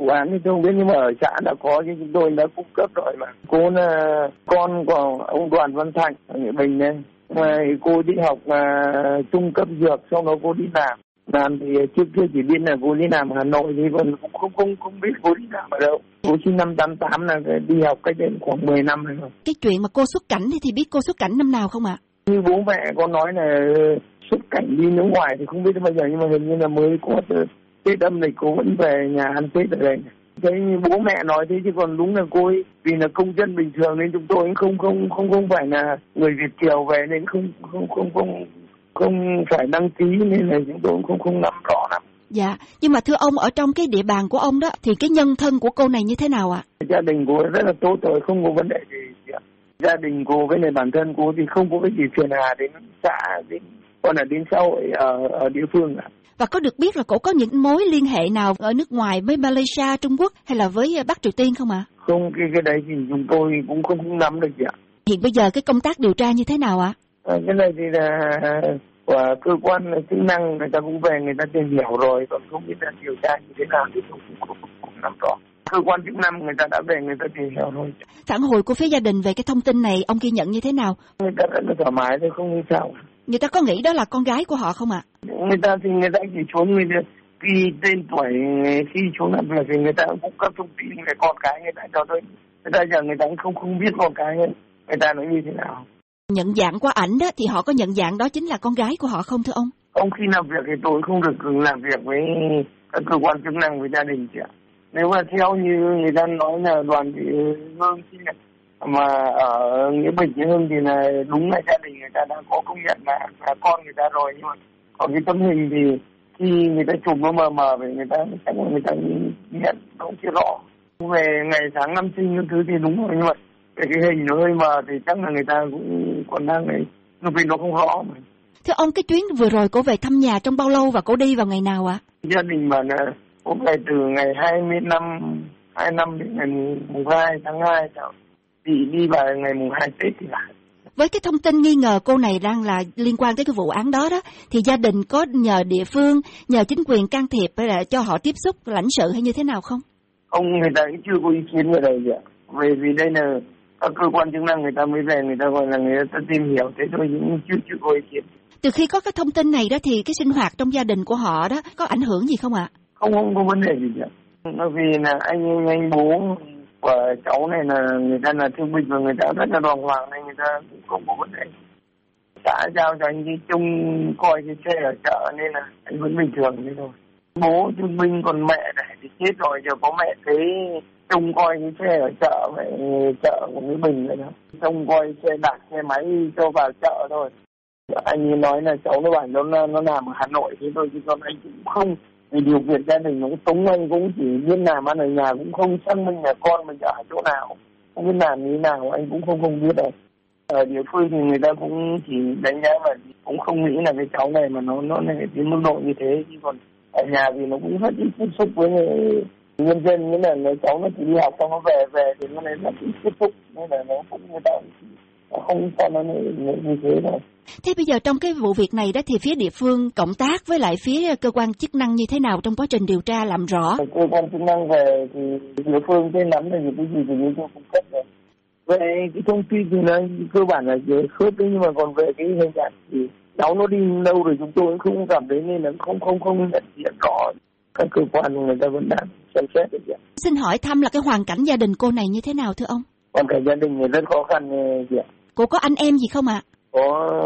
vụ án thì tôi không biết, nhưng mà ở xã đã có chứ, chúng tôi đã cung cấp rồi mà. Cô là con của ông Đoàn Văn Thành ở Nghệ Bình này. Mà cô đi học trung cấp dược, sau đó cô đi làm thì trước kia chỉ biết là cô đi làm ở Hà Nội, thì còn không biết cô đi làm ở đâu. Cô sinh năm 88 là đi học cách đây khoảng 10 năm rồi. Cái chuyện mà cô xuất cảnh thì biết cô xuất cảnh năm nào không ạ? Như bố mẹ con nói là xuất cảnh đi nước ngoài thì không biết bao giờ, nhưng mà hình như là mới có Tết âm lịch cô vẫn về nhà ăn Tết ở đây. Thế bố mẹ nói thế, chứ còn đúng là cô ấy vì là công dân bình thường nên chúng tôi không phải là người Việt kiều về, nên không phải đăng ký, nên là chúng tôi cũng không nắm rõ lắm. Dạ, nhưng mà thưa ông, ở trong cái địa bàn của ông đó thì cái nhân thân của cô này như thế nào ạ? Gia đình cô rất là tốt rồi, không có vấn đề gì. Gia đình cô với lại bản thân cô thì không có cái gì phiền hà đến xã, còn là đến xã hội ở địa phương cả. Và có được biết là cổ có những mối liên hệ nào ở nước ngoài với Malaysia, Trung Quốc hay là với Bắc Triều Tiên không ạ? Không, cái đấy thì chúng tôi cũng không nắm được gì ạ. Hiện bây giờ cái công tác điều tra như thế nào ạ? Cái này thì là của cơ quan chức năng, người ta cũng về người ta tìm hiểu rồi, còn không biết là điều tra như thế nào thì tôi cũng không nắm rõ. Cơ quan chức năng người ta đã về người ta tìm hiểu rồi. Phản hồi của phía gia đình về cái thông tin này ông ghi nhận như thế nào? Người ta rất là thoải mái thôi, không như sao. Người ta có nghĩ đó là con gái của họ không ạ? Người ta chỉ xuống ghi tên tuổi, khi xuống làm việc thì người ta cũng cung cấp thông tin về con cái người ta cho tôi. Người ta giờ người ta cũng không biết con cái người ta nói như thế nào. Nhận dạng qua ảnh đó thì họ có nhận dạng đó chính là con gái của họ không thưa ông? Ông khi làm việc thì tôi không được làm việc với các cơ quan chức năng, với gia đình chị ạ. Nếu mà theo như người ta nói là Đoàn Thị Hương mà ở Nghĩa Bình Thị Hương thì là đúng là gia đình người ta đã có công nhận là con người ta rồi, nhưng mà còn cái tấm hình thì khi người ta chụp nó mờ về người ta nhận không chưa rõ. Về ngày tháng năm sinh những thứ thì đúng rồi, nhưng mà cái hình nó hơi mờ thì chắc là người ta cũng còn đang này, vì nó không rõ mà. Thưa ông, cái chuyến vừa rồi cổ về thăm nhà trong bao lâu và cổ đi vào ngày nào ạ? Gia đình mà là cũng về từ ngày 2 năm đến ngày mùng 2 tháng 2 thì đi vào ngày mùng 2 Tết thì lại. Với cái thông tin nghi ngờ cô này đang là liên quan tới cái vụ án đó thì gia đình có nhờ địa phương, nhờ chính quyền can thiệp hay là cho họ tiếp xúc lãnh sự hay như thế nào không? Ông người ta cũng chưa có ý kiến về đây gì ạ. Vì đây là các cơ quan chức năng người ta mới về, người ta gọi là người ta tìm hiểu, thế thôi, cũng chưa có ý kiến. Từ khi có cái thông tin này đó thì cái sinh hoạt trong gia đình của họ đó có ảnh hưởng gì không ạ? Không có vấn đề gì ạ. Vì là anh bố của cháu này là người ta là thương binh và người ta rất là đàng hoàng nên người ta cũng không có vấn đề. Xã giao cho anh đi trông coi cái xe ở chợ nên là anh vẫn bình thường thế thôi. Bố thương binh, còn mẹ này thì chết rồi, giờ có mẹ thế trông coi cái xe ở chợ, vậy chợ của Mỹ Bình vậy đó. Trông coi xe đạp, xe máy cho vào chợ thôi. Anh ấy nói là cháu nó bảo nó làm ở Hà Nội thế thôi, chứ còn anh cũng không. Vì điều kiện gia đình nó cũng sống, anh cũng chỉ biết làm ăn ở nhà, cũng không xác minh là con mình ở chỗ nào, không biết làm như thế nào, anh cũng không biết đâu. Ở địa phương thì người ta cũng chỉ đánh giá mà cũng không nghĩ là cái cháu này mà nó này đến mức độ như thế, chứ còn ở nhà thì nó cũng rất ít tiếp xúc với nhân dân, nghĩa là cháu nó chỉ đi học xong nó về thì nó này rất ít tiếp xúc, nên là nó cũng người ta không sao nó như thế đâu. Thế bây giờ trong cái vụ việc này đó thì phía địa phương cộng tác với lại phía cơ quan chức năng như thế nào trong quá trình điều tra làm rõ? Cơ quan chức năng về thì địa phương trên nắm là những cái gì thì chúng tôi cung cấp rồi. Về cái thông tin thì nó cơ bản là khớp đấy, nhưng mà còn về cái hình ảnh thì cháu nó đi đâu rồi chúng tôi cũng không cảm thấy, nên là không nhận diện rõ. Các cơ quan người ta vẫn đang xem xét được. Xin hỏi thăm là cái hoàn cảnh gia đình cô này như thế nào thưa ông? Hoàn cảnh gia đình thì rất khó khăn chị ạ. Cô có anh em gì không ạ? Có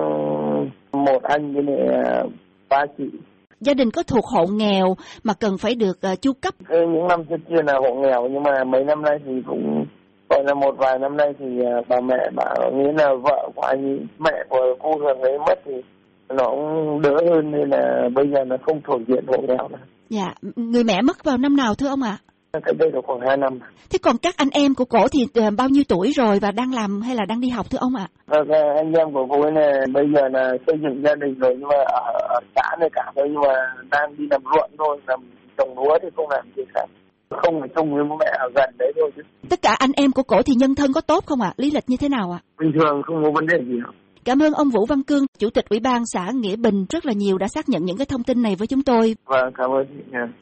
một anh với lại 3 chị. Gia đình có thuộc hộ nghèo mà cần phải được chu cấp? Những năm trước kia là hộ nghèo, nhưng mà mấy năm nay thì cũng gọi là một vài năm nay thì bà mẹ bảo, nghĩa là vợ của anh, mẹ của cô Hường ấy mất thì nó cũng đỡ hơn, nên là bây giờ nó không thuộc diện hộ nghèo nữa. Dạ, người mẹ mất vào năm nào thưa ông ạ? Cách đây là khoảng 2 năm. Thế còn các anh em của cổ thì bao nhiêu tuổi rồi và đang làm hay là đang đi học thưa ông ạ? Anh em của cô ấy này bây giờ là xây dựng gia đình rồi, nhưng mà ở xã này cả thôi, nhưng mà đang đi làm ruộng thôi, làm trồng lúa thì không làm gì khác. Không phải trông với bố mẹ ở gần đấy thôi chứ. Tất cả anh em của cổ thì nhân thân có tốt không ạ? Lý lịch như thế nào ạ? Bình thường, không có vấn đề gì đâu. Cảm ơn ông Vũ Văn Cương, Chủ tịch Ủy ban xã Nghĩa Bình rất là nhiều đã xác nhận những cái thông tin này với chúng tôi. Vâng, cảm ơn chị.